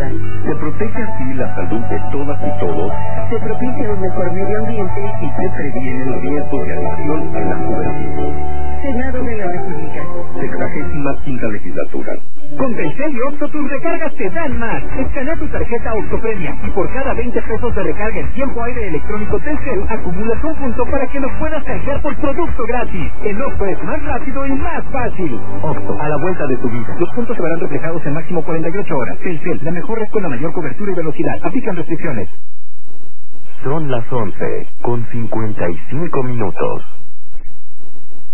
deportivas. Se protege así la salud de todas y todos. Se propicia un mejor medio ambiente y se previene el riesgo de adicción a la juventud. Senado de la República. 65ª legislatura. Con Telcel y Oxxo tus recargas te dan más. Escanea tu tarjeta Oxxopremia y por cada 20 pesos de recarga en tiempo aire electrónico Telcel acumulas un punto para que los puedas canjear por producto gratis. El Oxxo es más rápido y más fácil. Oxxo, a la vuelta de tu vida. Los puntos se verán reflejados en máximo 48 horas. Telcel, la mejor red con la mayor cobertura y velocidad. Aplican restricciones. Son las 11:55 minutos.